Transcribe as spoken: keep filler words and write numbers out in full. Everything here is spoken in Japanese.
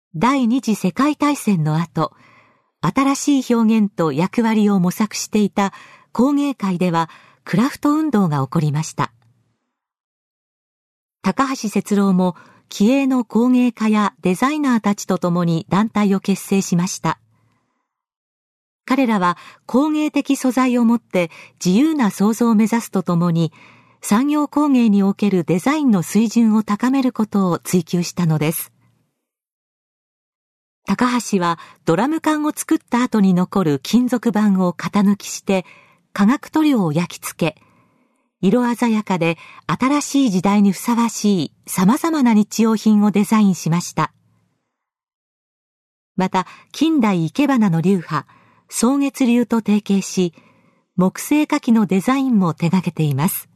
第二次世界大戦の後、新しい表現と役割を模索していた工芸界ではクラフト運動が起こりました。高橋節郎も気鋭の工芸家やデザイナーたちと共に団体を結成しました。彼らは工芸的素材をもって自由な創造を目指すとともに、産業工芸におけるデザインの水準を高めることを追求したのです。高橋はドラム缶を作った後に残る金属板を型抜きして化学塗料を焼き付け、色鮮やかで新しい時代にふさわしい様々な日用品をデザインしました。また近代生け花の流派、草月流と提携し、木製花器のデザインも手掛けています。